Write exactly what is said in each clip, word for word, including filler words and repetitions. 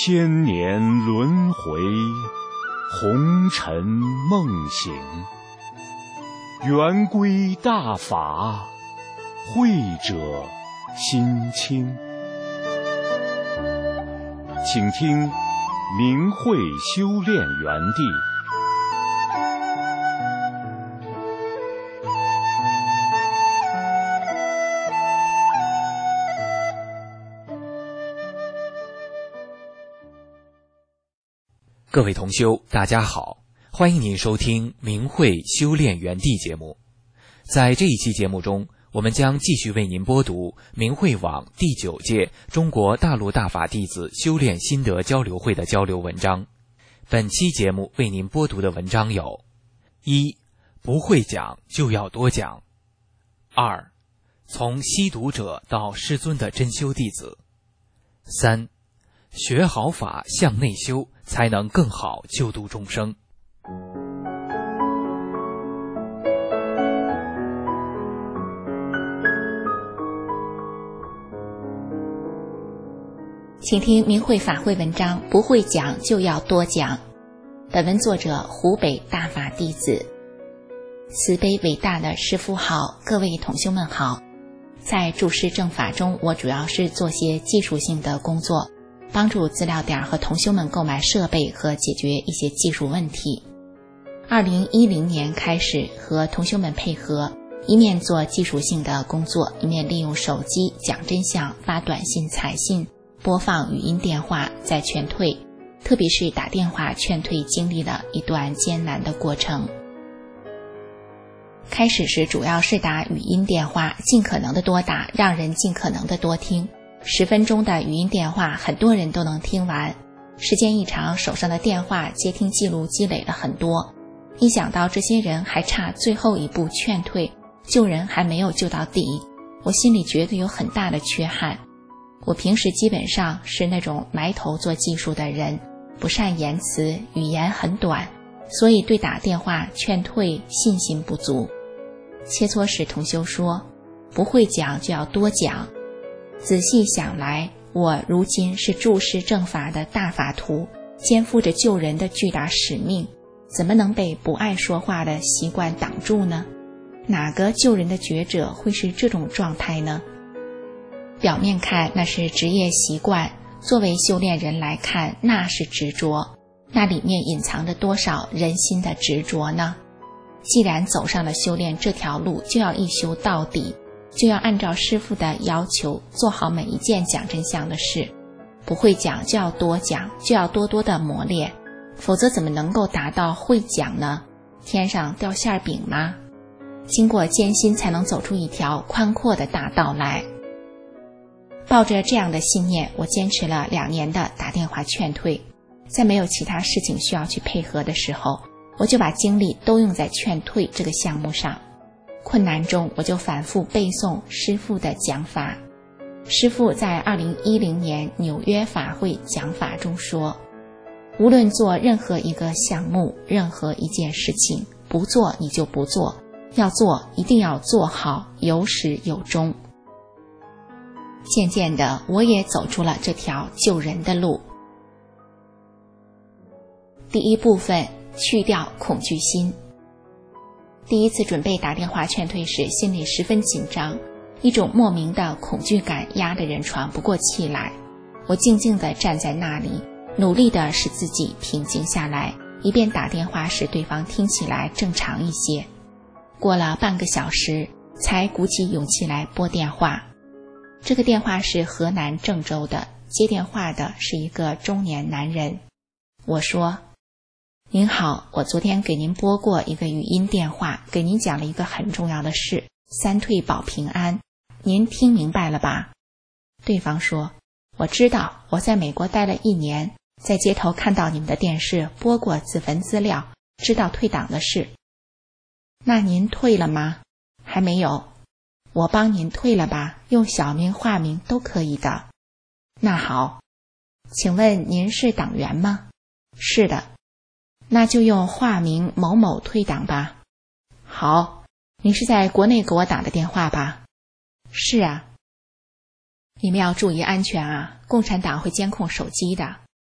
千年轮回，红尘梦醒。圆规大法，慧者心清。请听明慧修炼园地。 各位同修，大家好，欢迎您收听明慧修炼园地节目。在这一期节目中，我们将继续为您播读明慧网第九届中国大陆大法弟子修炼心得交流会的交流文章。本期节目为您播读的文章有：一、不会讲就要多讲；二、从吸毒者到师尊的真修弟子；三、学好法向内修，才能更好救度众生。 请听明慧法会文章，不会讲就要多讲。本文作者湖北大法弟子。慈悲伟大的师父好，各位同修们好。在注释正法中，我主要是做些技术性的工作，帮助资料点和同修们购买设备和解决一些技术问题。二零一零年开始和同修们配合，一面做技术性的工作，一面利用手机讲真相、发短信、彩信、播放语音电话再劝退，特别是打电话劝退经历了一段艰难的过程。开始时主要是打语音电话，尽可能的多打，让人尽可能的多听。十分钟的语音电话很多人都能听完，时间一长，手上的电话接听记录积累了很多。一想到这些人还差最后一步劝退，救人还没有救到底，我心里觉得有很大的缺憾。我平时基本上是那种埋头做技术的人，不善言辞，语言很短，所以对打电话劝退信心不足。切磋时同修说，不会讲就要多讲。仔细想来，我如今是注释正法的大法徒，肩负着救人的巨大使命，怎么能被不爱说话的习惯挡住呢？哪个救人的觉者会是这种状态呢？表面看那是职业习惯，作为修炼人来看，那是执着，那里面隐藏着多少人心的执着呢？既然走上了修炼这条路，就要一修到底，就要按照师父的要求做好每一件讲真相的事。不会讲就要多讲，就要多多的磨练，否则怎么能够达到会讲呢？天上掉馅饼吗？经过艰辛才能走出一条宽阔的大道来。抱着这样的信念，我坚持了两年的打电话劝退。在没有其他事情需要去配合的时候，我就把精力都用在劝退这个项目上。困难中，我就反复背诵师父的讲法。师父在二零一零年纽约法会讲法中说，无论做任何一个项目，任何一件事情，不做你就不做，要做一定要做好，有始有终。渐渐的，我也走出了这条救人的路。第一部分，去掉恐惧心。第一次准备打电话劝退时，心里十分紧张，一种莫名的恐惧感压得人喘不过气来。我静静地站在那里，努力地使自己平静下来，以便打电话时对方听起来正常一些。过了半个小时，才鼓起勇气来拨电话。这个电话是河南郑州的，接电话的是一个中年男人。我说，您好，我昨天给您拨过一个语音电话，给您讲了一个很重要的事，三退保平安，您听明白了吧？对方说，我知道，我在美国待了一年，在街头看到你们的电视，播过自焚资料，知道退党的事。那您退了吗？还没有。我帮您退了吧，用小名化名都可以的。那好，请问您是党员吗？是的。那就用化名某某退党吧。好，您是在国内给我打的电话吧？是啊。你们要注意安全啊，共产党会监控手机的。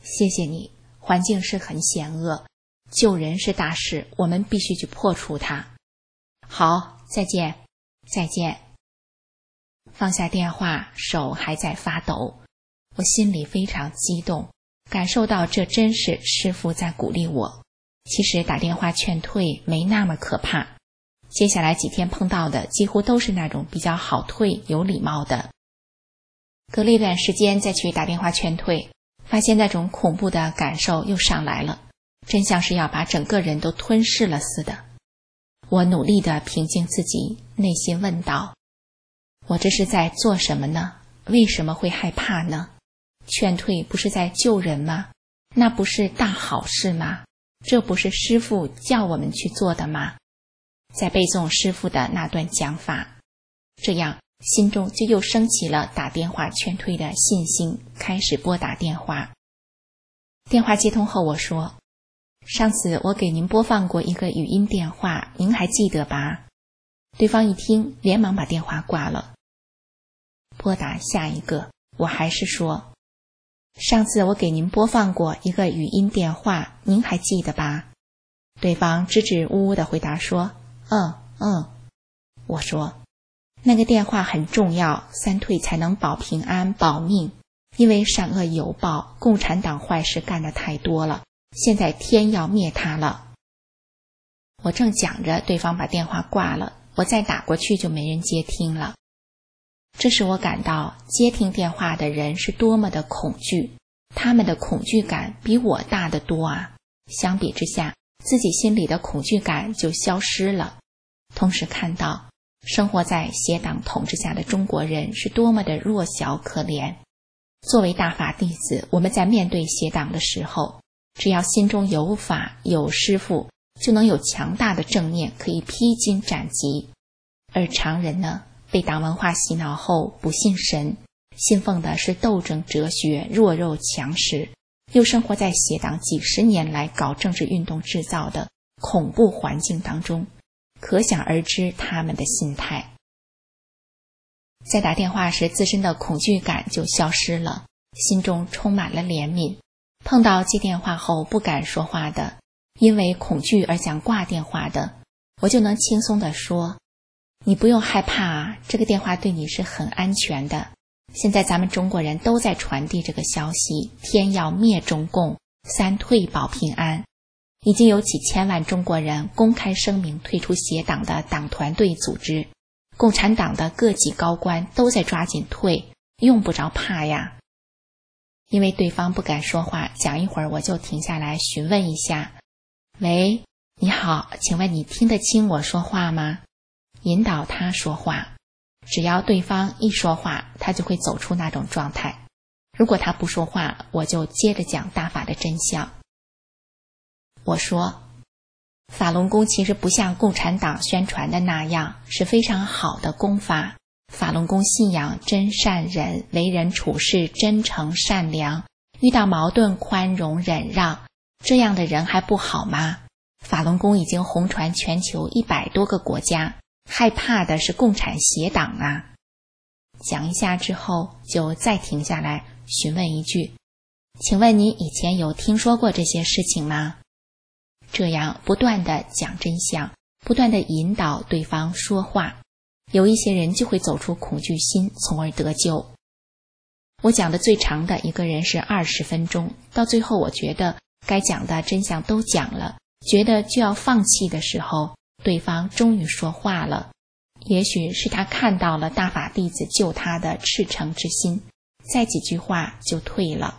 谢谢你，环境是很险恶，救人是大事，我们必须去破除它。好，再见，再见。放下电话，手还在发抖，我心里非常激动，感受到这真是师父在鼓励我。其实打电话劝退没那么可怕，接下来几天碰到的几乎都是那种比较好退、有礼貌的。隔了一段时间再去打电话劝退，发现那种恐怖的感受又上来了，真像是要把整个人都吞噬了似的。我努力地平静自己，内心问道：我这是在做什么呢？为什么会害怕呢？劝退不是在救人吗？那不是大好事吗？这不是师父叫我们去做的吗？在背诵师父的那段讲法，这样心中就又升起了打电话劝退的信心，开始拨打电话。电话接通后我说：上次我给您播放过一个语音电话，您还记得吧？对方一听，连忙把电话挂了。拨打下一个，我还是说：上次我给您播放过一个语音电话，您还记得吧？对方支支吾吾地回答说：嗯嗯。我说：那个电话很重要，三退才能保平安保命，因为善恶有报，共产党坏事干得太多了，现在天要灭他了。我正讲着，对方把电话挂了，我再打过去就没人接听了。这使我感到接听电话的人是多么的恐惧，他们的恐惧感比我大得多啊！相比之下，自己心里的恐惧感就消失了。同时看到生活在邪党统治下的中国人是多么的弱小可怜。作为大法弟子，我们在面对邪党的时候，只要心中有法有师父，就能有强大的正念可以披荆斩棘。而常人呢，被党文化洗脑后不信神，信奉的是斗争哲学，弱肉强食，又生活在邪党几十年来搞政治运动制造的恐怖环境当中，可想而知他们的心态。在打电话时，自身的恐惧感就消失了，心中充满了怜悯。碰到接电话后不敢说话的，因为恐惧而想挂电话的，我就能轻松地说：你不用害怕啊，这个电话对你是很安全的。现在咱们中国人都在传递这个消息，天要灭中共，三退保平安。已经有几千万中国人公开声明退出邪党的党团队组织，共产党的各级高官都在抓紧退，用不着怕呀。因为对方不敢说话，讲一会儿我就停下来询问一下：喂，你好，请问你听得清我说话吗？引导他说话，只要对方一说话，他就会走出那种状态。如果他不说话，我就接着讲大法的真相。我说，法轮功其实不像共产党宣传的那样是非常好的功法。法轮功信仰真善忍，为人处事真诚善良，遇到矛盾宽容忍让，这样的人还不好吗？法轮功已经红传全球一百多个国家，害怕的是共产邪党啊！讲一下之后，就再停下来询问一句：请问你以前有听说过这些事情吗？这样不断地讲真相，不断地引导对方说话，有一些人就会走出恐惧心，从而得救。我讲的最长的一个人是二十分钟，到最后我觉得该讲的真相都讲了，觉得就要放弃的时候，对方终于说话了。也许是他看到了大法弟子救他的赤诚之心，再几句话就退了。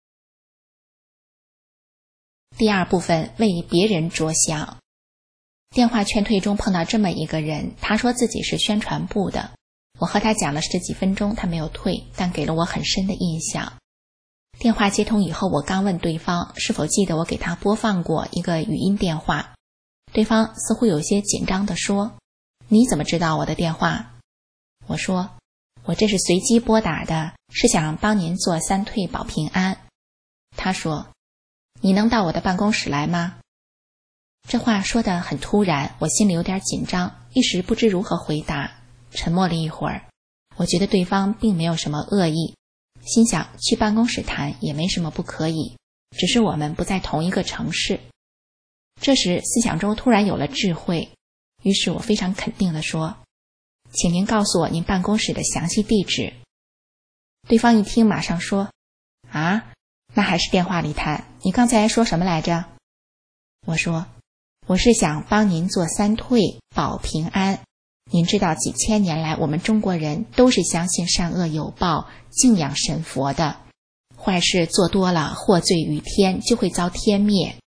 第二部分，为别人着想。电话劝退中碰到这么一个人，他说自己是宣传部的，我和他讲了十几分钟，他没有退，但给了我很深的印象。电话接通以后，我刚问对方是否记得我给他播放过一个语音电话，对方似乎有些紧张地说：你怎么知道我的电话？我说：我这是随机拨打的，是想帮您做三退保平安。他说：你能到我的办公室来吗？这话说得很突然，我心里有点紧张，一时不知如何回答，沉默了一会儿。我觉得对方并没有什么恶意，心想去办公室谈也没什么不可以， 只是我们不在同一个城市。这时思想中突然有了智慧，于是我非常肯定地说，请您告诉我您办公室的详细地址。对方一听马上说，啊，那还是电话里谈，你刚才说什么来着？我说，我是想帮您做三退保平安。您知道几千年来我们中国人都是相信善恶有报，敬仰神佛的，坏事做多了祸罪于天，就会遭天灭。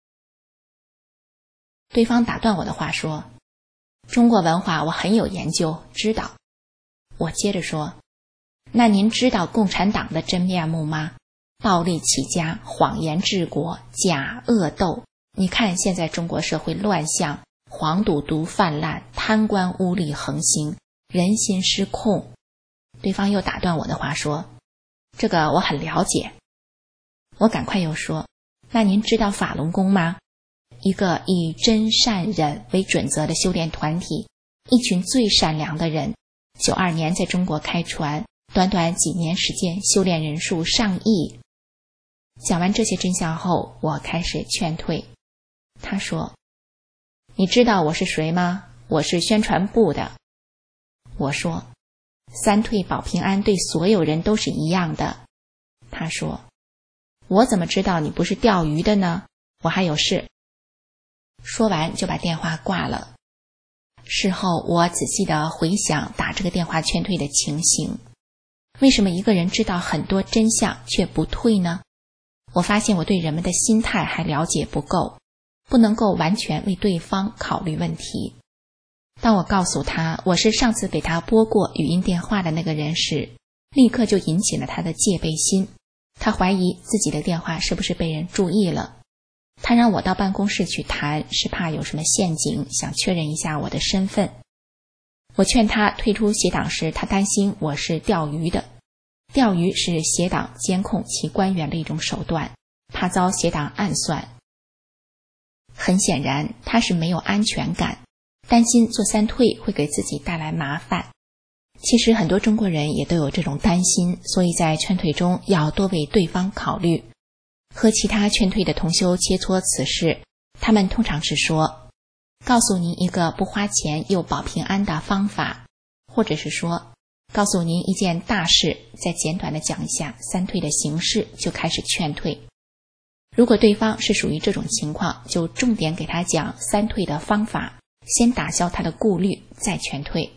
对方打断我的话说，中国文化我很有研究，知道。我接着说，那您知道共产党的真面目吗？暴力起家，谎言治国，假恶斗。你看现在中国社会乱象，黄赌毒泛滥，贪官污吏横行，人心失控。对方又打断我的话说，这个我很了解。我赶快又说，那您知道法轮功吗？一个以真善忍为准则的修炼团体，一群最善良的人，九二年在中国开船，短短几年时间修炼人数上亿。讲完这些真相后，我开始劝退。他说，你知道我是谁吗？我是宣传部的。我说，三退保平安对所有人都是一样的。他说，我怎么知道你不是钓鱼的呢？我还有事。说完就把电话挂了。事后我仔细地回想打这个电话劝退的情形，为什么一个人知道很多真相却不退呢？我发现我对人们的心态还了解不够，不能够完全为对方考虑问题。当我告诉他我是上次给他拨过语音电话的那个人时，立刻就引起了他的戒备心，他怀疑自己的电话是不是被人注意了。他让我到办公室去谈，是怕有什么陷阱，想确认一下我的身份。我劝他退出协党时，他担心我是钓鱼的。钓鱼是协党监控其官员的一种手段，怕遭协党暗算。很显然他是没有安全感，担心做三退会给自己带来麻烦。其实很多中国人也都有这种担心，所以在劝退中要多为对方考虑。和其他劝退的同修切磋此事，他们通常是说，告诉您一个不花钱又保平安的方法，或者是说，告诉您一件大事，再简短地讲一下三退的形式，就开始劝退。如果对方是属于这种情况，就重点给他讲三退的方法，先打消他的顾虑，再劝退。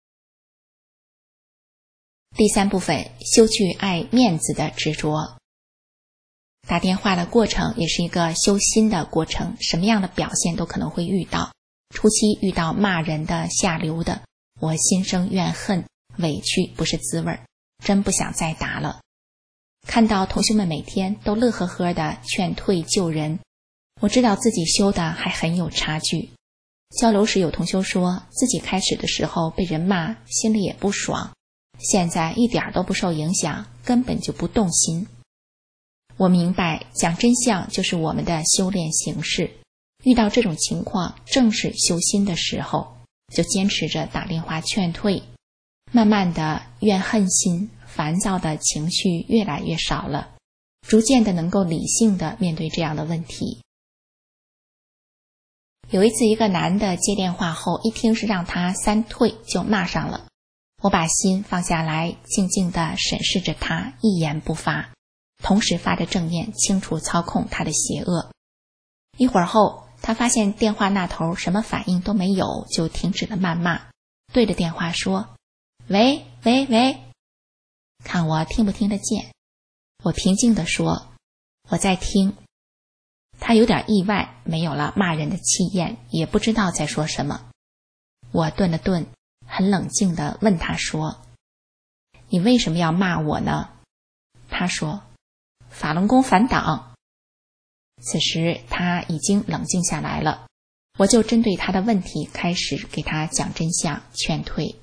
第三部分，修去爱面子的执着。打电话的过程也是一个修心的过程，什么样的表现都可能会遇到。初期遇到骂人的、下流的，我心生怨恨，委屈不是滋味，真不想再打了。看到同学们每天都乐呵呵的劝退救人，我知道自己修的还很有差距。交流时有同修说，自己开始的时候被人骂，心里也不爽，现在一点都不受影响，根本就不动心。我明白讲真相就是我们的修炼形式，遇到这种情况正是修心的时候，就坚持着打电话劝退。慢慢的怨恨心、烦躁的情绪越来越少了，逐渐的能够理性的面对这样的问题。有一次一个男的接电话后，一听是让他三退就骂上了。我把心放下来，静静地审视着他，一言不发，同时发着正念，清楚操控他的邪恶。一会儿后，他发现电话那头什么反应都没有，就停止了谩骂，对着电话说，喂喂喂，看我听不听得见。我平静地说，我在听。他有点意外，没有了骂人的气焰，也不知道在说什么。我顿了顿，很冷静地问他说，你为什么要骂我呢？他说，法轮功反党。此时他已经冷静下来了，我就针对他的问题开始给他讲真相，劝退。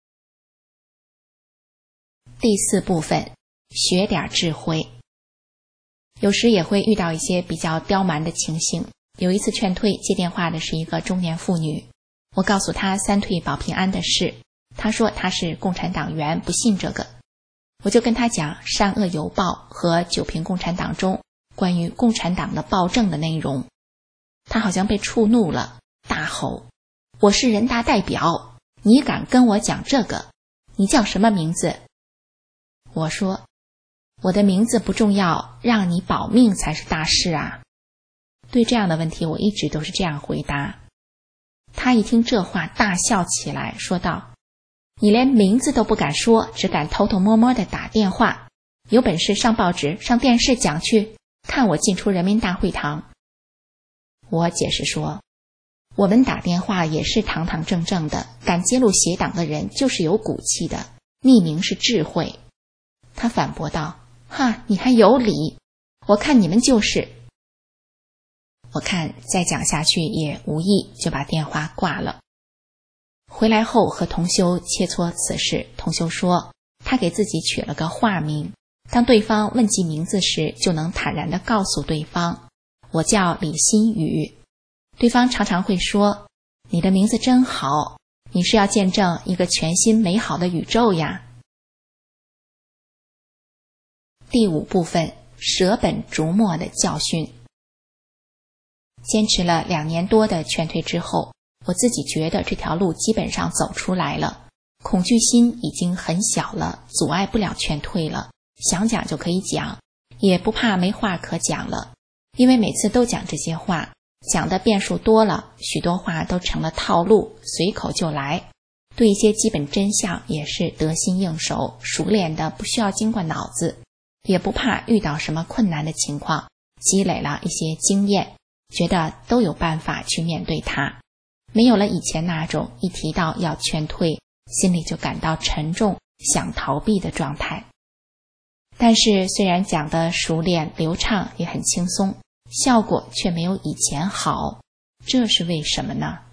第四部分，学点智慧。有时也会遇到一些比较刁蛮的情形。有一次劝退接电话的是一个中年妇女，我告诉她三退保平安的事，她说她是共产党员，不信这个。我就跟她讲善恶有报和九平共产党中关于共产党的暴政的内容。他好像被触怒了，大吼：我是人大代表，你敢跟我讲这个？你叫什么名字？我说：我的名字不重要，让你保命才是大事啊。对这样的问题，我一直都是这样回答。他一听这话，大笑起来，说道：你连名字都不敢说，只敢偷偷摸摸地打电话，有本事上报纸上电视讲去，看我进出人民大会堂。我解释说，我们打电话也是堂堂正正的，敢揭露邪党的人就是有骨气的，匿名是智慧。他反驳道：哈，你还有理，我看你们就是。我看再讲下去也无益，就把电话挂了。回来后和同修切磋此事，同修说他给自己取了个化名，当对方问及名字时，就能坦然地告诉对方，我叫李新宇。对方常常会说，你的名字真好，你是要见证一个全新美好的宇宙呀。第五部分，舍本逐末的教训。坚持了两年多的劝退之后，我自己觉得这条路基本上走出来了，恐惧心已经很小了，阻碍不了劝退了，想讲就可以讲，也不怕没话可讲了。因为每次都讲这些话，讲的变数多了，许多话都成了套路，随口就来。对一些基本真相也是得心应手，熟练的不需要经过脑子，也不怕遇到什么困难的情况，积累了一些经验，觉得都有办法去面对它，没有了以前那种一提到要劝退，心里就感到沉重，想逃避的状态。但是虽然讲得熟练流畅，也很轻松，效果却没有以前好，这是为什么呢？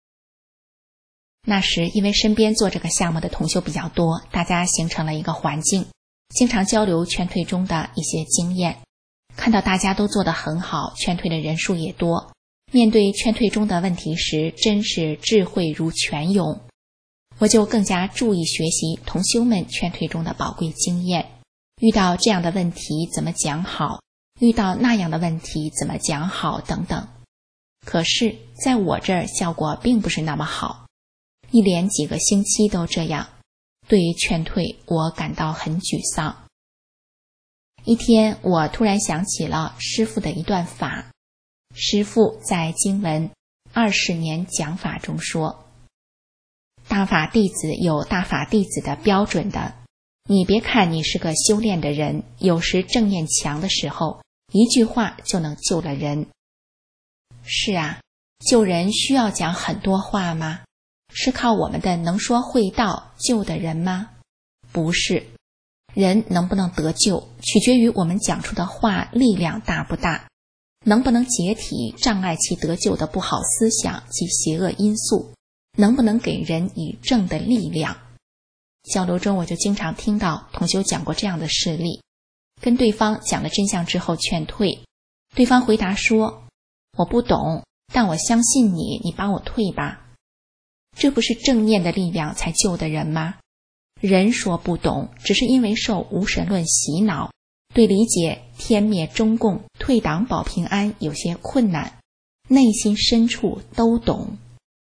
那时因为身边做这个项目的同修比较多，大家形成了一个环境，经常交流劝退中的一些经验，看到大家都做得很好，劝退的人数也多，面对劝退中的问题时，真是智慧如泉涌。我就更加注意学习同修们劝退中的宝贵经验，遇到这样的问题怎么讲好，遇到那样的问题怎么讲好等等。可是在我这儿效果并不是那么好，一连几个星期都这样，对于劝退我感到很沮丧。一天我突然想起了师父的一段法，师父在经文二十年讲法中说，大法弟子有大法弟子的标准的，你别看你是个修炼的人，有时正念强的时候，一句话就能救了人。是啊，救人需要讲很多话吗？是靠我们的能说会道救的人吗？不是，人能不能得救，取决于我们讲出的话力量大不大，能不能解体障碍其得救的不好思想及邪恶因素，能不能给人以正的力量。交流中我就经常听到同修讲过这样的事例，跟对方讲了真相之后劝退，对方回答说，我不懂，但我相信你，你帮我退吧。这不是正念的力量才救的人吗？人说不懂，只是因为受无神论洗脑，对理解天灭中共、退党保平安有些困难，内心深处都懂。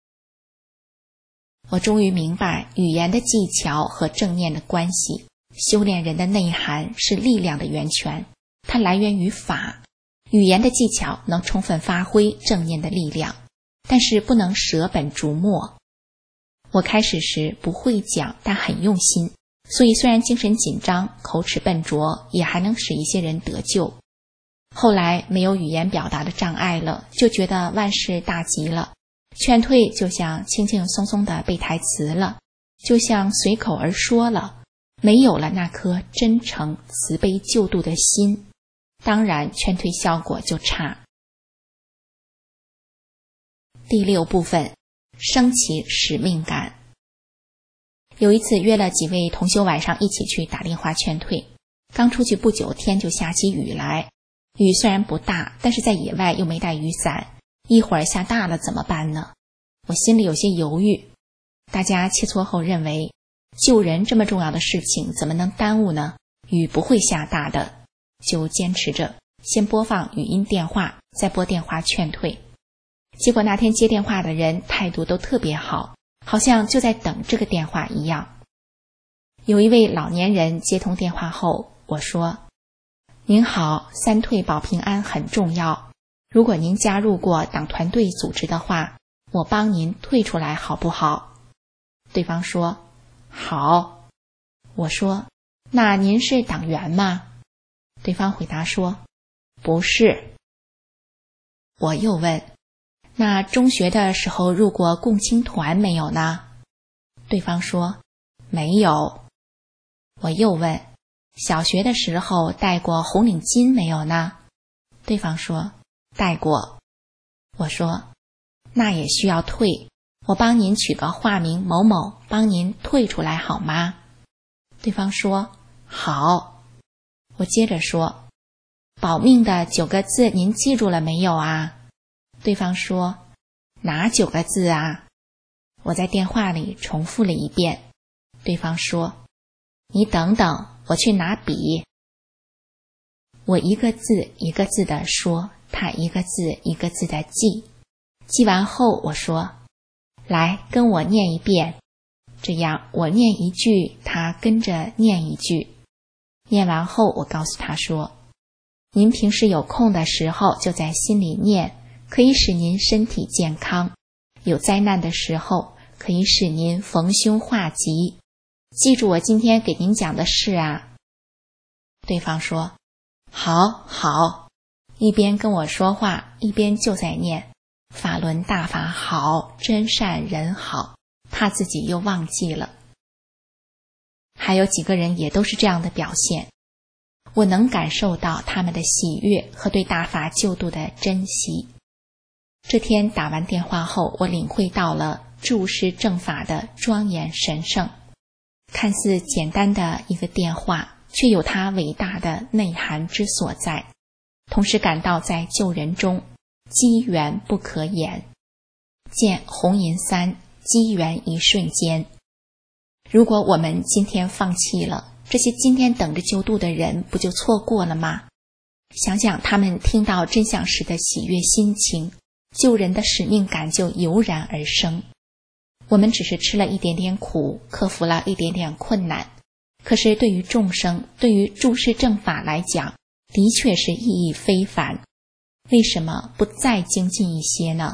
我终于明白语言的技巧和正念的关系，修炼人的内涵是力量的源泉，它来源于法。语言的技巧能充分发挥正念的力量，但是不能舍本逐末。我开始时不会讲，但很用心，所以虽然精神紧张，口齿笨拙，也还能使一些人得救。后来没有语言表达的障碍了，就觉得万事大吉了，劝退就像轻轻松松的背台词了，就像随口而说了，没有了那颗真诚慈悲救度的心，当然劝退效果就差。第六部分，升起使命感。有一次约了几位同修晚上一起去打电话劝退，刚出去不久，天就下起雨来，雨虽然不大，但是在野外又没带雨伞，一会儿下大了怎么办呢？我心里有些犹豫。大家切磋后认为，救人这么重要的事情怎么能耽误呢？雨不会下大的，就坚持着先播放语音电话，再拨电话劝退。结果那天接电话的人态度都特别好，好像就在等这个电话一样。有一位老年人接通电话后，我说：您好，三退保平安很重要，如果您加入过党团队组织的话，我帮您退出来好不好？对方说：好。我说：那您是党员吗？对方回答说：不是。我又问：那中学的时候入过共青团没有呢？对方说：没有。我又问：小学的时候戴过红领巾没有呢？对方说：戴过。我说：那也需要退，我帮您取个化名某某，帮您退出来好吗？对方说：好。我接着说：保命的九个字您记住了没有啊？对方说：哪九个字啊？我在电话里重复了一遍。对方说：你等等，我去拿笔。我一个字一个字地说，他一个字一个字地记。记完后我说：来，跟我念一遍。这样我念一句，他跟着念一句。念完后我告诉他说：您平时有空的时候就在心里念，可以使您身体健康，有灾难的时候可以使您逢凶化吉。记住我今天给您讲的事啊。对方说：好好，一边跟我说话一边就在念法轮大法好，真善人好，怕自己又忘记了。还有几个人也都是这样的表现，我能感受到他们的喜悦和对大法救度的珍惜。这天打完电话后，我领会到了注释正法的庄严神圣。看似简单的一个电话，却有它伟大的内涵之所在，同时感到在救人中机缘不可言，见红银三，机缘一瞬间。如果我们今天放弃了，这些今天等着救度的人不就错过了吗？想想他们听到真相时的喜悦心情，救人的使命感就油然而生。我们只是吃了一点点苦，克服了一点点困难，可是对于众生，对于注释正法来讲，的确是意义非凡。为什么不再精进一些呢？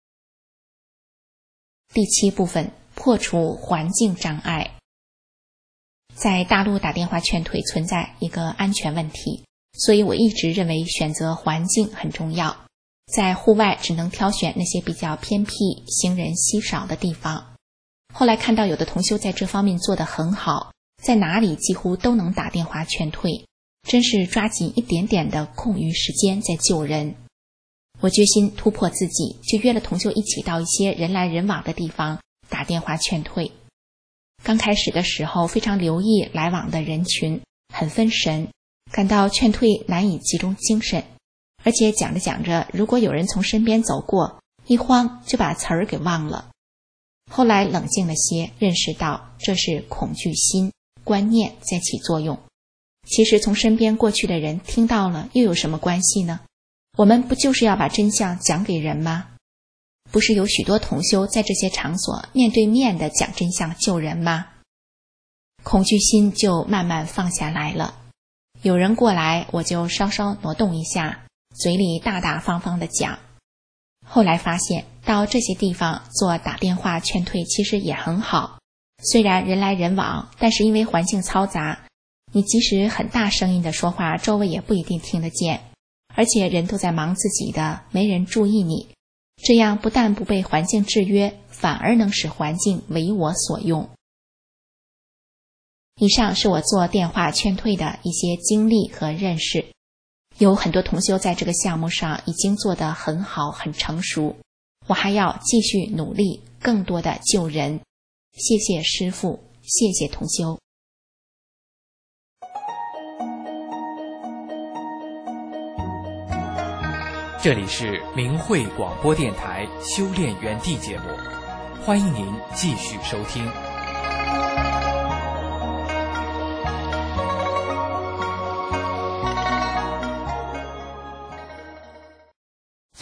第七部分，破除环境障碍。在大陆打电话劝退存在一个安全问题，所以我一直认为选择环境很重要。在户外只能挑选那些比较偏僻、行人稀少的地方。后来看到有的同修在这方面做得很好，在哪里几乎都能打电话劝退，真是抓紧一点点的空余时间在救人。我决心突破自己，就约了同修一起到一些人来人往的地方打电话劝退。刚开始的时候非常留意来往的人群，很分神，感到劝退难以集中精神，而且讲着讲着，如果有人从身边走过，一慌就把词儿给忘了。后来冷静了些，认识到这是恐惧心观念在起作用。其实从身边过去的人听到了又有什么关系呢？我们不就是要把真相讲给人吗？不是有许多同修在这些场所面对面的讲真相救人吗？恐惧心就慢慢放下来了。有人过来，我就稍稍挪动一下，嘴里大大方方的讲。后来发现到这些地方做打电话劝退其实也很好，虽然人来人往，但是因为环境嘈杂，你即使很大声音的说话，周围也不一定听得见，而且人都在忙自己的，没人注意你。这样不但不被环境制约，反而能使环境为我所用。以上是我做电话劝退的一些经历和认识。有很多同修在这个项目上已经做得很好很成熟，我还要继续努力，更多的救人。谢谢师父，谢谢同修。 这里是明慧广播电台修炼园地节目，欢迎您继续收听。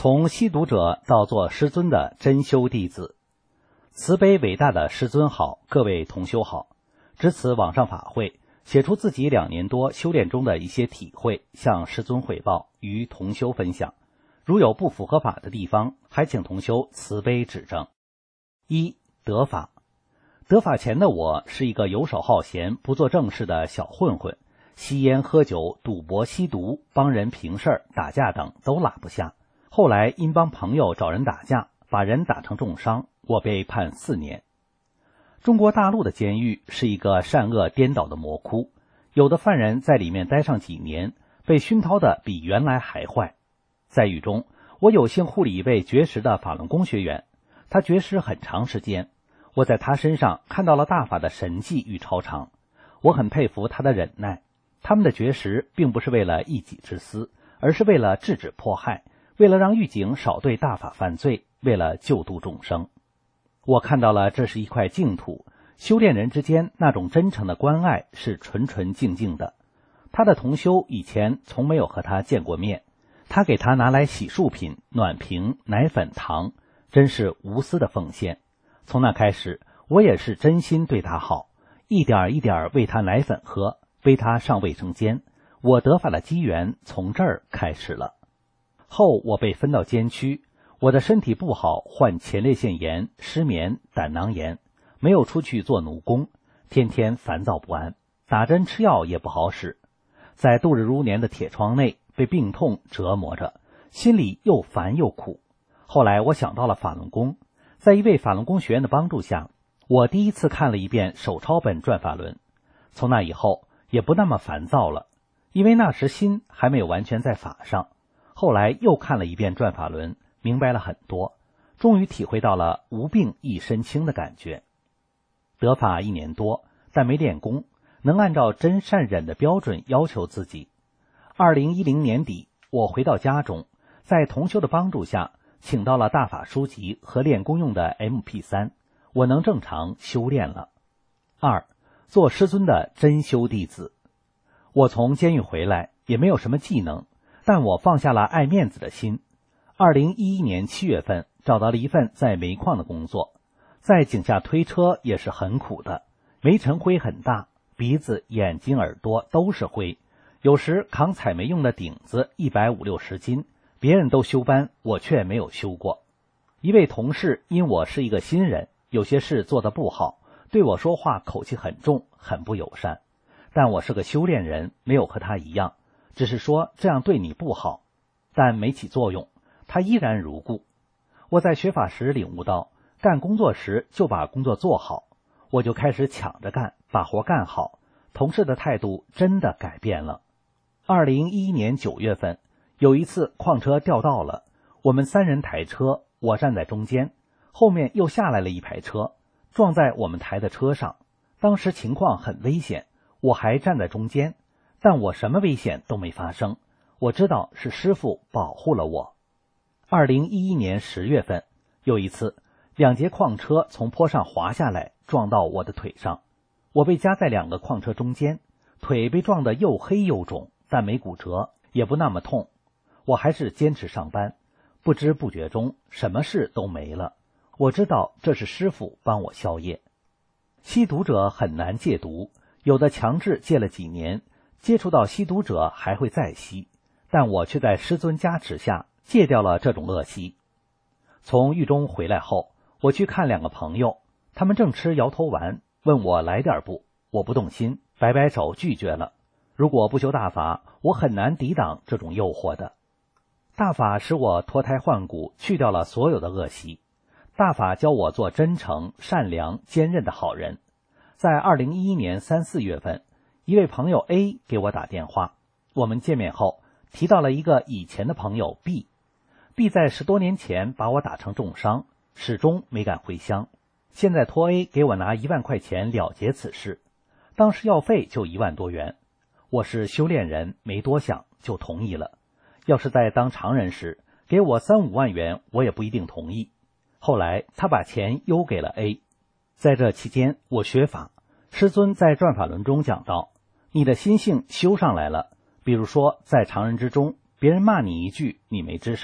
从吸毒者到做师尊的真修弟子。慈悲伟大的师尊好，各位同修好。值此网上法会，写出自己两年多修炼中的一些体会，向师尊汇报，与同修分享。如有不符合法的地方，还请同修慈悲指正。一、得法。得法前的我是一个游手好闲、不做正事的小混混，吸烟喝酒、赌博吸毒、帮人平事儿、打架等都拉不下。后来因帮朋友找人打架，把人打成重伤，我被判四年。中国大陆的监狱是一个善恶颠倒的魔窟，有的犯人在里面待上几年，被熏陶的比原来还坏。在狱中，我有幸护理一位绝食的法轮功学员，他绝食很长时间，我在他身上看到了大法的神迹与超常，我很佩服他的忍耐。他们的绝食并不是为了一己之私，而是为了制止迫害，为了让狱警少对大法犯罪，为了救度众生。我看到了这是一块净土，修炼人之间那种真诚的关爱是纯纯净净的。他的同修以前从没有和他见过面，他给他拿来洗漱品、暖瓶、奶粉、糖，真是无私的奉献。从那开始，我也是真心对他好，一点一点喂他奶粉喝，背他上卫生间。我得法的机缘从这儿开始了。后我被分到监区，我的身体不好，患前列腺炎、失眠、胆囊炎，没有出去做奴工，天天烦躁不安，打针吃药也不好使，在度日如年的铁窗内被病痛折磨着，心里又烦又苦。后来我想到了法轮功，在一位法轮功学员的帮助下，我第一次看了一遍手抄本转法轮。从那以后也不那么烦躁了，因为那时心还没有完全在法上。后来又看了一遍转法轮，明白了很多，终于体会到了无病一身轻的感觉。得法一年多，但没练功，能按照真善忍的标准要求自己。二零一零年底，我回到家中，在同修的帮助下，请到了大法书籍和练功用的 M P 三， 我能正常修炼了。二、做师尊的真修弟子。我从监狱回来，也没有什么技能，但我放下了爱面子的心。二零一一年七月份，找到了一份在煤矿的工作，在井下推车也是很苦的，煤尘灰很大，鼻子、眼睛、耳朵都是灰，有时扛采煤用的顶子一百五六十斤，别人都修班，我却没有修过。一位同事因我是一个新人，有些事做得不好，对我说话口气很重，很不友善。但我是个修炼人，没有和他一样，只是说这样对你不好，但没起作用，他依然如故。我在学法时领悟到，干工作时就把工作做好，我就开始抢着干，把活干好，同事的态度真的改变了。二零一一年九月份，有一次矿车掉道了，我们三人抬车，我站在中间，后面又下来了一排车，撞在我们抬的车上。当时情况很危险，我还站在中间，但我什么危险都没发生，我知道是师父保护了我。二零一一年十月份，有一次两节矿车从坡上滑下来，撞到我的腿上，我被夹在两个矿车中间，腿被撞得又黑又肿，但没骨折，也不那么痛。我还是坚持上班，不知不觉中什么事都没了。我知道这是师父帮我消业。吸毒者很难戒毒，有的强制戒了几年，接触到吸毒者还会再吸，但我却在师尊加持下戒掉了这种恶习。从狱中回来后，我去看两个朋友，他们正吃摇头丸，问我来点不，我不动心，摆摆手拒绝了。如果不修大法，我很难抵挡这种诱惑的。大法使我脱胎换骨，去掉了所有的恶习。大法教我做真诚、善良、坚韧的好人。在二零一一年三四月份，一位朋友 A 给我打电话，我们见面后提到了一个以前的朋友 B。B 在十多年前把我打成重伤，始终没敢回乡，现在托 A 给我拿一万块钱了结此事，当时药费就一万多元。我是修炼人，没多想就同意了。要是在当常人时给我三五万元，我也不一定同意。后来他把钱邮给了 A。 在这期间我学法，师尊在转法轮中讲到，你的心性修上来了，比如说在常人之中，别人骂你一句你没吱声，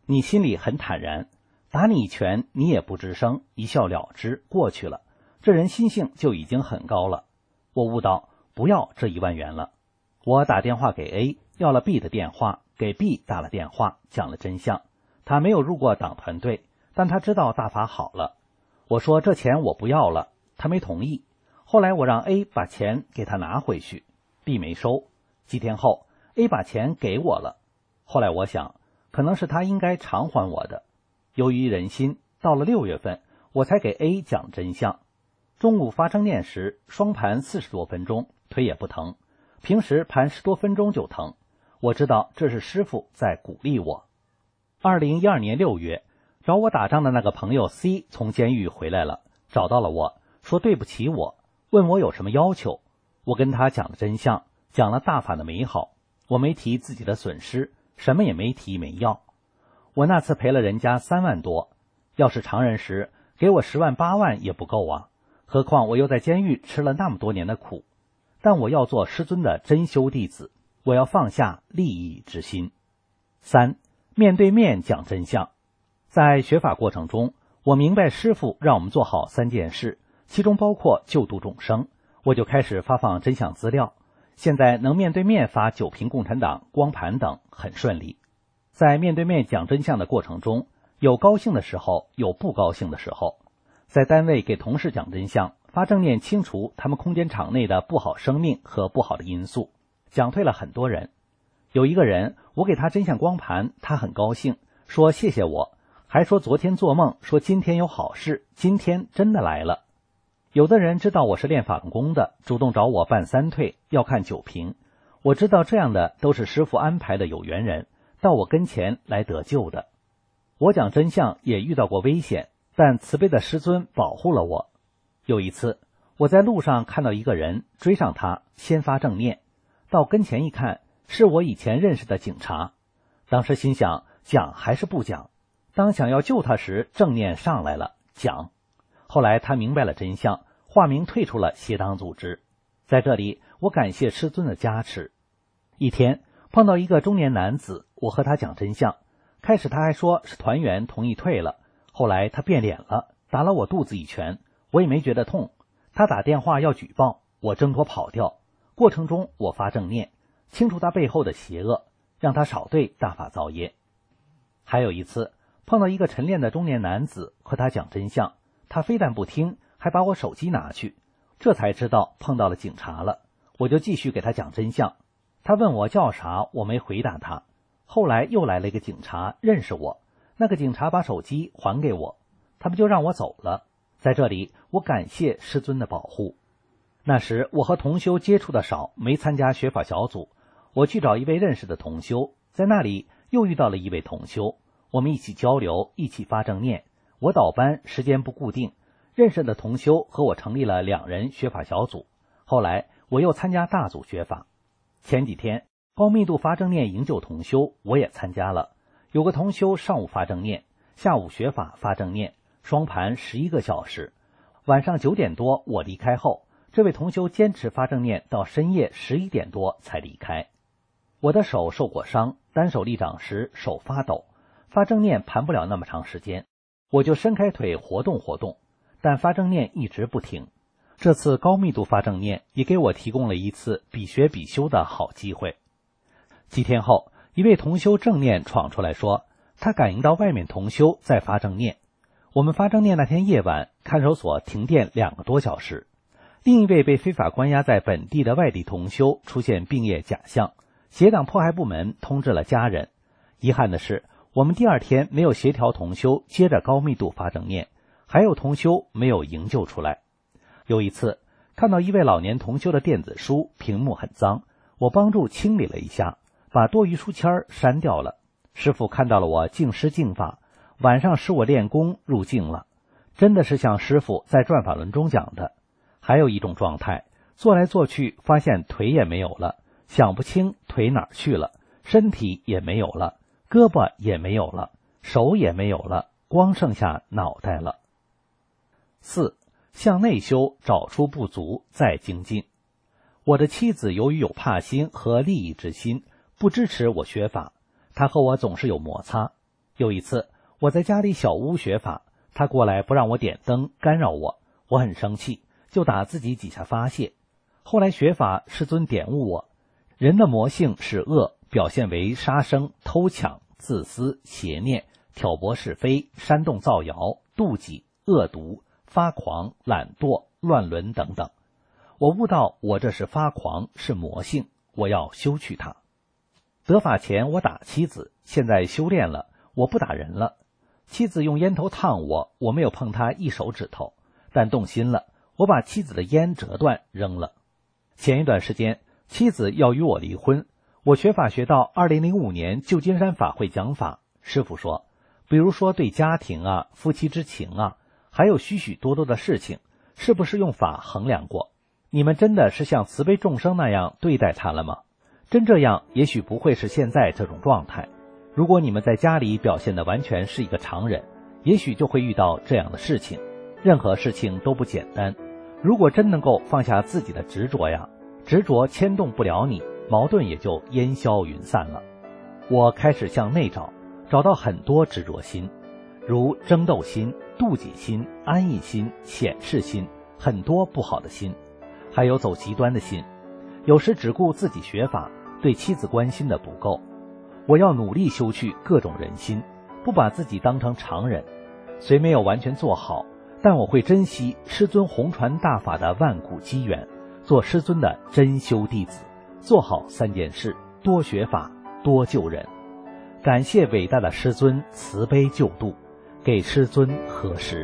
你心里很坦然，打你一拳你也不吱声，一笑了之，过去了，这人心性就已经很高了。我悟到不要这一万元了。我打电话给 A， 要了 B 的电话，给 B 打了电话，讲了真相。他没有入过党团队，但他知道大法好了。我说这钱我不要了，他没同意。后来我让 A 把钱给他拿回去， B 没收。几天后 A 把钱给我了。后来我想，可能是他应该偿还我的。由于人心，到了六月份，我才给 A 讲真相。中午发正念时，双盘四十多分钟，腿也不疼。平时盘十多分钟就疼。我知道这是师父在鼓励我。二零一二年六月，找我打仗的那个朋友 C 从监狱回来了，找到了我，说对不起我，问我有什么要求。我跟他讲了真相，讲了大法的美好，我没提自己的损失，什么也没提没要。我那次赔了人家三万多，要是常人时给我十万八万也不够啊，何况我又在监狱吃了那么多年的苦。但我要做师尊的真修弟子，我要放下利益之心。三，面对面讲真相。在学法过程中，我明白师父让我们做好三件事，其中包括救度众生，我就开始发放真相资料。现在能面对面发九评共产党、光盘等，很顺利。在面对面讲真相的过程中，有高兴的时候，有不高兴的时候。在单位给同事讲真相，发正念清除他们空间场内的不好生命和不好的因素，讲退了很多人。有一个人，我给他真相光盘，他很高兴，说谢谢我，还说昨天做梦说今天有好事，今天真的来了。有的人知道我是练法轮功的，主动找我办三退，要看九评。我知道这样的都是师父安排的有缘人，到我跟前来得救的。我讲真相也遇到过危险，但慈悲的师尊保护了我。有一次，我在路上看到一个人，追上他，先发正念，到跟前一看，是我以前认识的警察。当时心想，讲还是不讲？当想要救他时，正念上来了，讲。后来他明白了真相，化名退出了邪党组织。在这里，我感谢师尊的加持。一天，碰到一个中年男子，我和他讲真相。开始他还说是团员同意退了，后来他变脸了，打了我肚子一拳，我也没觉得痛。他打电话要举报，我挣脱跑掉。过程中我发正念，清除他背后的邪恶，让他少对大法造业。还有一次，碰到一个晨练的中年男子，和他讲真相，他非但不听，还把我手机拿去。这才知道碰到了警察了，我就继续给他讲真相。他问我叫啥，我没回答他。后来又来了一个警察，认识我，那个警察把手机还给我，他们就让我走了。在这里，我感谢师尊的保护。那时我和同修接触的少，没参加学法小组，我去找一位认识的同修，在那里又遇到了一位同修，我们一起交流，一起发正念。我倒班，时间不固定，认识的同修和我成立了两人学法小组。后来我又参加大组学法。前几天高密度发正念营救同修，我也参加了。有个同修上午发正念，下午学法发正念，双盘十一个小时。晚上九点多我离开后，这位同修坚持发正念到深夜十一点多才离开。我的手受过伤，单手立掌时手发抖，发正念盘不了那么长时间，我就伸开腿活动活动，但发正念一直不停。这次高密度发正念也给我提供了一次比学比修的好机会。几天后，一位同修正念闯出来说，他感应到外面同修在发正念。我们发正念那天夜晚，看守所停电两个多小时。另一位被非法关押在本地的外地同修出现病业假象，邪党迫害部门通知了家人。遗憾的是，我们第二天没有协调同修接着高密度发正念，还有同修没有营救出来。有一次看到一位老年同修的电子书屏幕很脏，我帮助清理了一下，把多余书签删掉了。师父看到了我静师静法，晚上使我练功入静了，真的是像师父在转法轮中讲的。还有一种状态，做来做去发现腿也没有了，想不清腿哪儿去了，身体也没有了，胳膊也没有了，手也没有了，光剩下脑袋了。四，向内修，找出不足，再精进。我的妻子由于有怕心和利益之心，不支持我学法，她和我总是有摩擦。 有一次我在家里小屋学法，他过来不让我点灯，干扰我，我很生气，就打自己几下发泄。后来学法，师尊点悟我，人的魔性是恶，表现为杀生、偷抢、自私、邪念、挑拨是非、煽动造谣、妒忌、恶毒、发狂、懒惰、乱伦等等。我悟到我这是发狂，是魔性，我要修去它。得法前我打妻子，现在修炼了，我不打人了。妻子用烟头烫我，我没有碰她一手指头，但动心了，我把妻子的烟折断扔了。前一段时间妻子要与我离婚，我学法学到二零零五年旧金山法会讲法，师父说，比如说对家庭啊、夫妻之情啊，还有许许多多的事情，是不是用法衡量过？你们真的是像慈悲众生那样对待他了吗？真这样，也许不会是现在这种状态。如果你们在家里表现的完全是一个常人，也许就会遇到这样的事情。任何事情都不简单，如果真能够放下自己的执着呀，执着牵动不了你，矛盾也就烟消云散了。我开始向内找，找到很多执着心，如争斗心、妒忌心、安逸心、显示心，很多不好的心，还有走极端的心。有时只顾自己学法，对妻子关心的不够。我要努力修去各种人心，不把自己当成常人。虽没有完全做好，但我会珍惜师尊弘传大法的万古机缘，做师尊的真修弟子，做好三件事：多学法，多救人。感谢伟大的师尊慈悲救度，给师尊合十。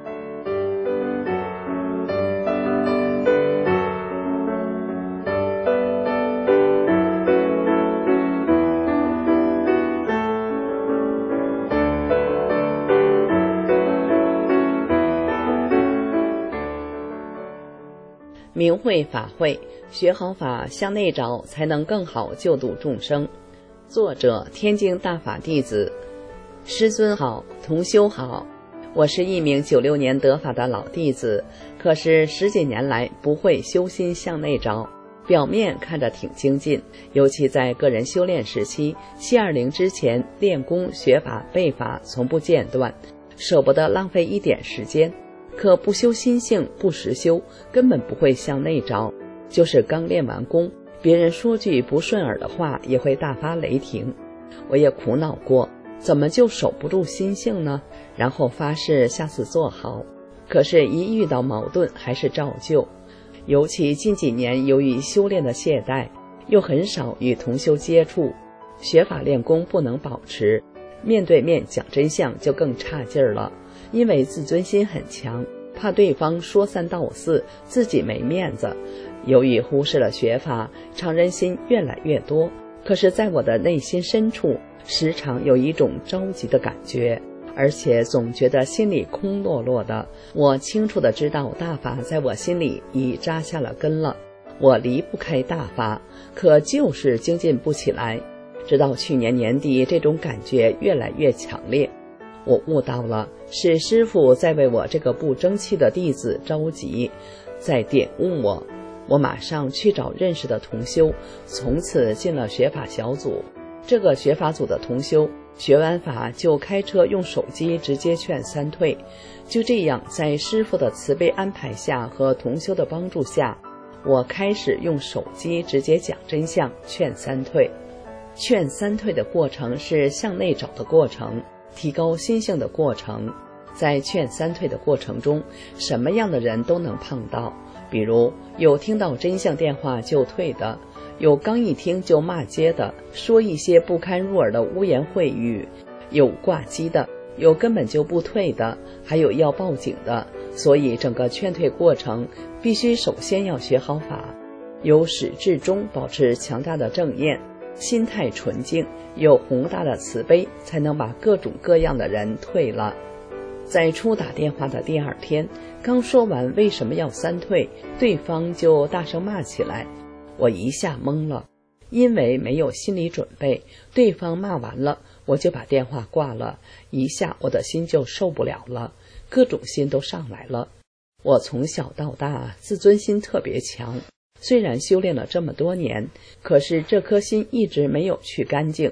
明慧法会，学好法向内找，才能更好救度众生。作者：天津大法弟子。师尊好，同修好，我是一名九六年得法的老弟子，可是十几年来不会修心向内找，表面看着挺精进，尤其在个人修炼时期，七二零之前练功学法背法从不间断，舍不得浪费一点时间。可不修心性，不实修，根本不会向内找。就是刚练完功，别人说句不顺耳的话，也会大发雷霆。我也苦恼过，怎么就守不住心性呢？然后发誓下次做好。可是一遇到矛盾，还是照旧。尤其近几年，由于修炼的懈怠，又很少与同修接触，学法练功不能保持，面对面讲真相就更差劲儿了。因为自尊心很强，怕对方说三道四，自己没面子。由于忽视了学法，常人心越来越多。可是在我的内心深处，时常有一种着急的感觉，而且总觉得心里空落落的。我清楚地知道大法在我心里已扎下了根了，我离不开大法，可就是精进不起来。直到去年年底，这种感觉越来越强烈。我悟到了，是师父在为我这个不争气的弟子着急，在点悟我。我马上去找认识的同修，从此进了学法小组。这个学法组的同修学完法就开车用手机直接劝三退。就这样，在师父的慈悲安排下和同修的帮助下，我开始用手机直接讲真相，劝三退。劝三退的过程是向内找的过程，提高心性的过程。在劝三退的过程中，什么样的人都能碰到，比如有听到真相电话就退的，有刚一听就骂街的，说一些不堪入耳的污言秽语，有挂机的，有根本就不退的，还有要报警的。所以整个劝退过程必须首先要学好法，由始至终保持强大的正念，心态纯净，有宏大的慈悲，才能把各种各样的人退了。在初打电话的第二天，刚说完为什么要三退，对方就大声骂起来。我一下懵了，因为没有心理准备，对方骂完了，我就把电话挂了，一下我的心就受不了了，各种心都上来了。我从小到大自尊心特别强，虽然修炼了这么多年，可是这颗心一直没有去干净，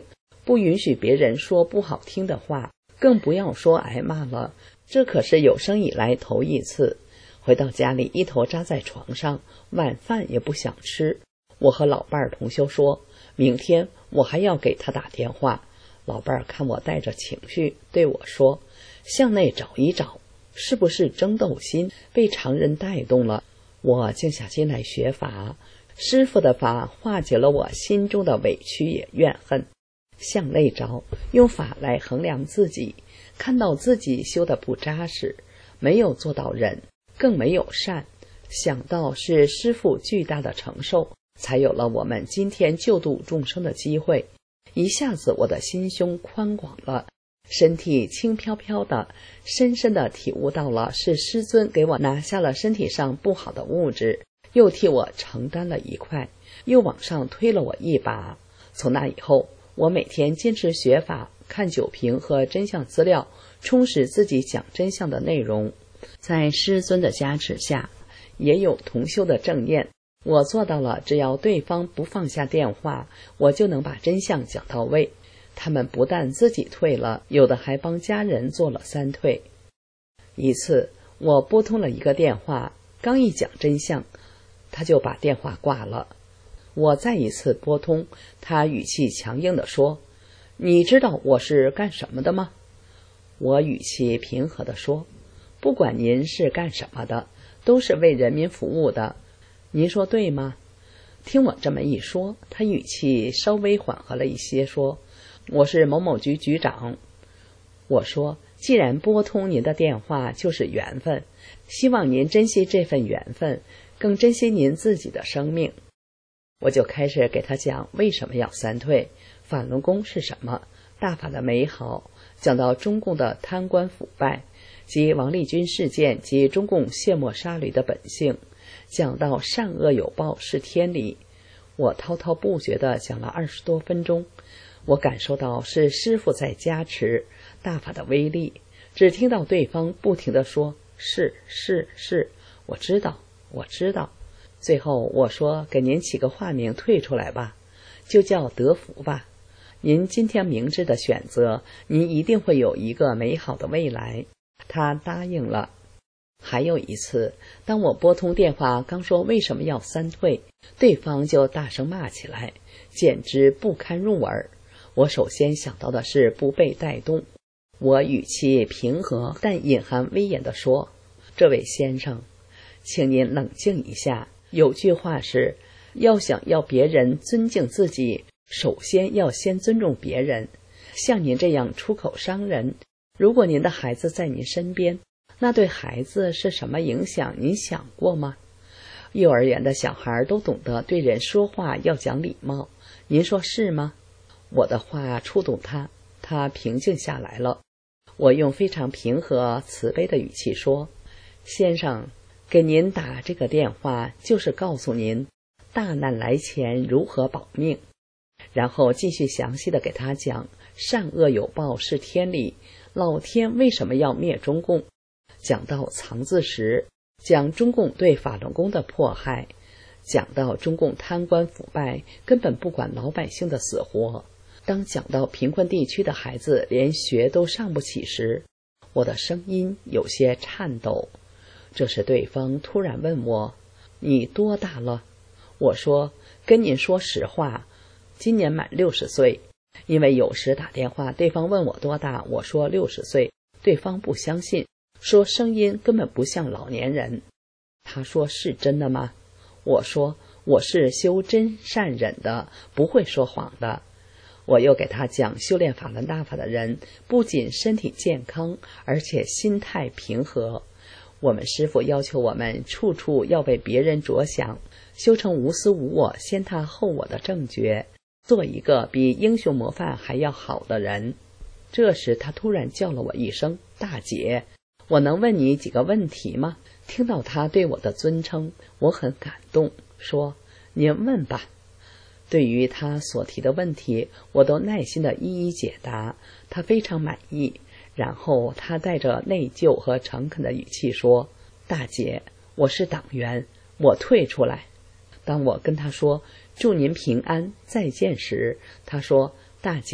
不允许别人说不好听的话，更不要说挨骂了。这可是有生以来头一次。回到家里，一头扎在床上，晚饭也不想吃。我和老伴儿同修说，明天我还要给他打电话。老伴儿看我带着情绪，对我说，向内找一找，是不是争斗心被常人带动了？我静下心来学法，师父的法化解了我心中的委屈也怨恨。向内找，用法来衡量自己，看到自己修得不扎实，没有做到忍，更没有善，想到是师父巨大的承受，才有了我们今天救度众生的机会。一下子我的心胸宽广了，身体轻飘飘的，深深的体悟到了是师尊给我拿下了身体上不好的物质，又替我承担了一块，又往上推了我一把。从那以后，我每天坚持学法，看酒瓶和真相资料，充实自己讲真相的内容。在师尊的加持下，也有同修的正念，我做到了，只要对方不放下电话，我就能把真相讲到位。他们不但自己退了，有的还帮家人做了三退。一次我拨通了一个电话，刚一讲真相，他就把电话挂了。我再一次拨通，他语气强硬地说，你知道我是干什么的吗？我语气平和地说，不管您是干什么的，都是为人民服务的，您说对吗？听我这么一说，他语气稍微缓和了一些，说，我是某某局局长。我说，既然拨通您的电话就是缘分，希望您珍惜这份缘分，更珍惜您自己的生命。我就开始给他讲为什么要三退，法轮功是什么，大法的美好，讲到中共的贪官腐败及王立军事件及中共卸磨杀驴的本性，讲到善恶有报是天理。我滔滔不绝地讲了二十多分钟，我感受到是师父在加持大法的威力，只听到对方不停地说，是是是，我知道我知道。最后我说，给您起个化名退出来吧，就叫德福吧。您今天明智的选择，您一定会有一个美好的未来。他答应了。还有一次，当我拨通电话刚说为什么要三退，对方就大声骂起来，简直不堪入耳。我首先想到的是不被带动。我语气平和但隐含威严地说，这位先生，请您冷静一下，有句话是，要想要别人尊敬自己，首先要先尊重别人。像您这样出口伤人，如果您的孩子在您身边，那对孩子是什么影响，您想过吗？幼儿园的小孩都懂得对人说话要讲礼貌，您说是吗？我的话触动他，他平静下来了。我用非常平和慈悲的语气说，先生，给您打这个电话就是告诉您，大难来前如何保命。然后继续详细的给他讲，善恶有报是天理，老天为什么要灭中共，讲到藏字石，讲中共对法轮功的迫害，讲到中共贪官腐败根本不管老百姓的死活。当讲到贫困地区的孩子连学都上不起时，我的声音有些颤抖。这时对方突然问我，你多大了？我说，跟您说实话，今年满六十岁。因为有时打电话对方问我多大，我说六十岁，对方不相信，说声音根本不像老年人。他说，是真的吗？我说，我是修真善忍的，不会说谎的。我又给他讲，修炼法轮大法的人不仅身体健康，而且心态平和。我们师父要求我们处处要为别人着想，修成无私无我先他后我的正觉，做一个比英雄模范还要好的人。这时他突然叫了我一声，大姐，我能问你几个问题吗？听到他对我的尊称，我很感动，说，您问吧。对于他所提的问题，我都耐心地一一解答，他非常满意。然后他带着内疚和诚恳的语气说，大姐，我是党员，我退出来。当我跟他说祝您平安再见时，他说，大姐，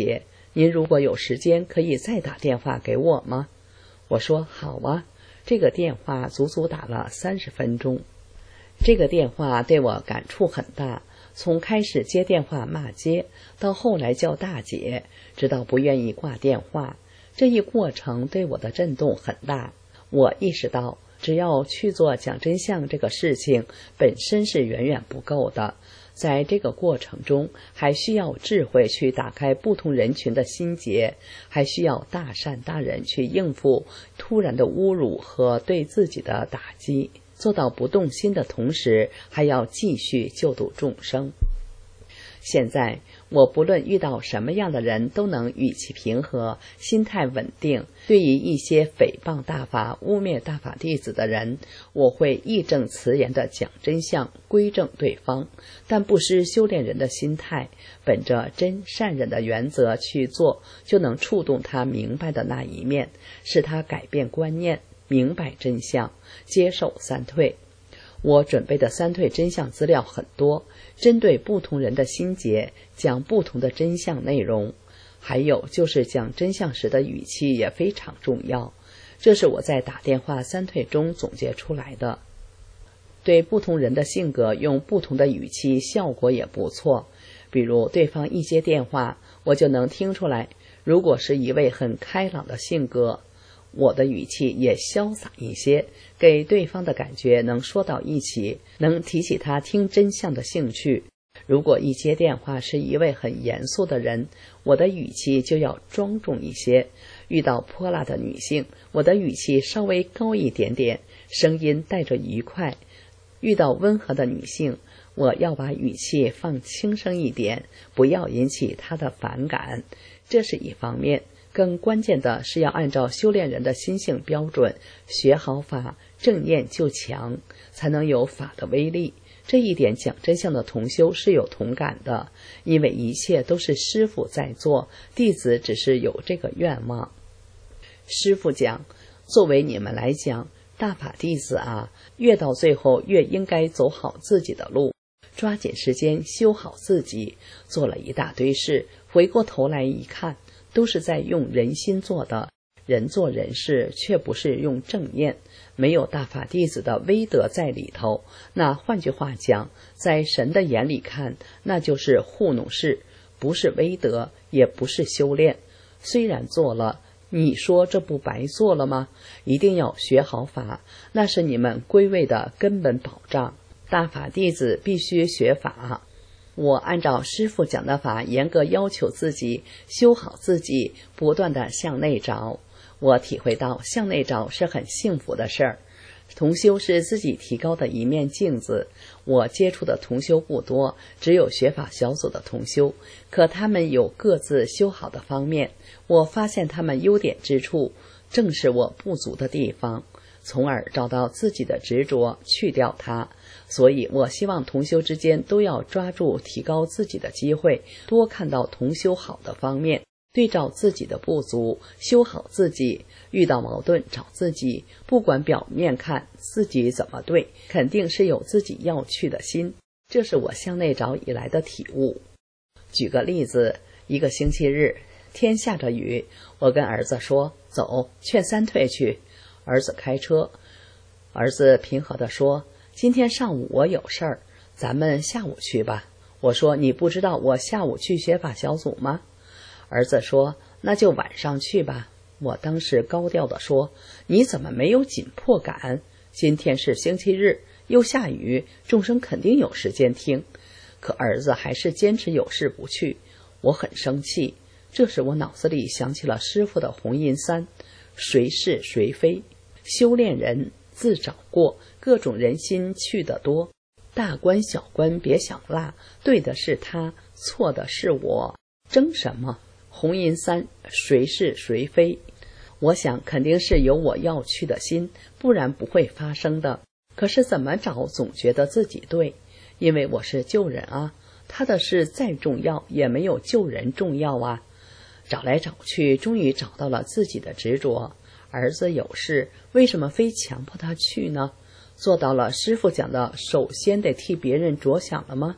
您如果有时间，可以再打电话给我吗？我说好啊。这个电话足足打了三十分钟。这个电话对我感触很大，从开始接电话骂街，到后来叫大姐，直到不愿意挂电话，这一过程对我的震动很大。我意识到，只要去做讲真相这个事情本身是远远不够的，在这个过程中还需要智慧去打开不同人群的心结，还需要大善大忍去应付突然的侮辱和对自己的打击，做到不动心的同时，还要继续救度众生。现在我不论遇到什么样的人，都能语气平和，心态稳定。对于一些诽谤大法、污蔑大法弟子的人，我会义正辞严地讲真相，归正对方，但不失修炼人的心态，本着真善忍的原则去做，就能触动他明白的那一面，使他改变观念，明白真相，接受三退。我准备的三退真相资料很多，针对不同人的心结，讲不同的真相内容。还有就是讲真相时的语气也非常重要，这是我在打电话三退中总结出来的。对不同人的性格用不同的语气，效果也不错。比如对方一接电话，我就能听出来，如果是一位很开朗的性格，我的语气也潇洒一些，给对方的感觉能说到一起，能提起他听真相的兴趣。如果一接电话是一位很严肃的人，我的语气就要庄重一些。遇到泼辣的女性，我的语气稍微高一点点，声音带着愉快。遇到温和的女性，我要把语气放轻声一点，不要引起她的反感，这是一方面。更关键的是要按照修炼人的心性标准，学好法，正念就强，才能有法的威力。这一点讲真相的同修是有同感的，因为一切都是师父在做，弟子只是有这个愿望。师父讲，作为你们来讲，大法弟子啊，越到最后越应该走好自己的路，抓紧时间修好自己。做了一大堆事，回过头来一看，都是在用人心做的，人做人事，却不是用正念，没有大法弟子的威德在里头。那换句话讲，在神的眼里看，那就是糊弄事，不是威德，也不是修炼。虽然做了，你说这不白做了吗？一定要学好法，那是你们归位的根本保障。大法弟子必须学法。我按照师父讲的法，严格要求自己，修好自己，不断地向内找。我体会到向内找是很幸福的事儿。同修是自己提高的一面镜子。我接触的同修不多，只有学法小组的同修，可他们有各自修好的方面。我发现他们优点之处，正是我不足的地方，从而找到自己的执着，去掉它。所以我希望同修之间都要抓住提高自己的机会，多看到同修好的方面，对照自己的不足，修好自己。遇到矛盾找自己，不管表面看自己怎么对，肯定是有自己要去的心。这是我向内找以来的体悟。举个例子，一个星期日，天下着雨，我跟儿子说，走，劝三退去。儿子开车，儿子平和地说，今天上午我有事儿，咱们下午去吧。我说，你不知道我下午去学法小组吗？儿子说，那就晚上去吧。我当时高调地说，你怎么没有紧迫感？今天是星期日，又下雨，众生肯定有时间听。可儿子还是坚持有事不去，我很生气。这时我脑子里想起了师父的红印三，谁是谁非，修炼人自找过，各种人心去得多，大官小官别想落，对的是他，错的是我，争什么？红印三，谁是谁非。我想肯定是有我要去的心，不然不会发生的。可是怎么找总觉得自己对，因为我是救人啊，他的事再重要也没有救人重要啊。找来找去，终于找到了自己的执着。儿子有事，为什么非强迫他去呢？做到了师父讲的首先得替别人着想了吗？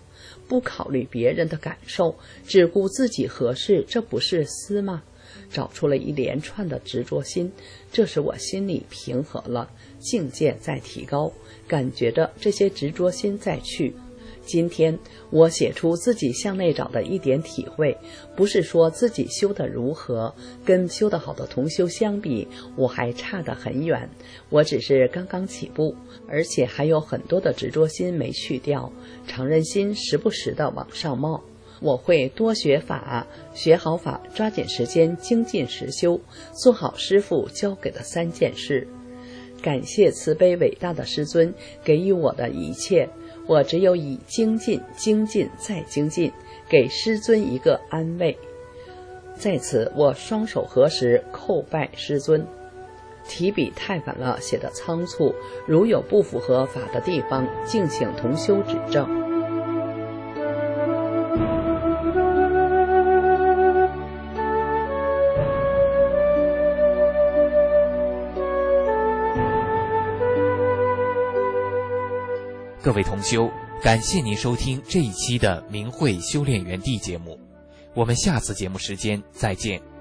不考虑别人的感受，只顾自己合适，这不是思吗？找出了一连串的执着心，这时我心里平和了，境界在提高，感觉着这些执着心在去。今天我写出自己向内找的一点体会，不是说自己修得如何，跟修得好的同修相比，我还差得很远，我只是刚刚起步，而且还有很多的执着心没去掉，常人心时不时的往上冒。我会多学法，学好法，抓紧时间精进实修，做好师父交给的三件事。感谢慈悲伟大的师尊给予我的一切，我只有以精进、精进再精进，给师尊一个安慰。在此，我双手合十，叩拜师尊。提笔太晚了，写得仓促，如有不符合法的地方，敬请同修指正。 各位同修，感谢您收听这一期的明慧修炼园地节目，我们下次节目时间再见。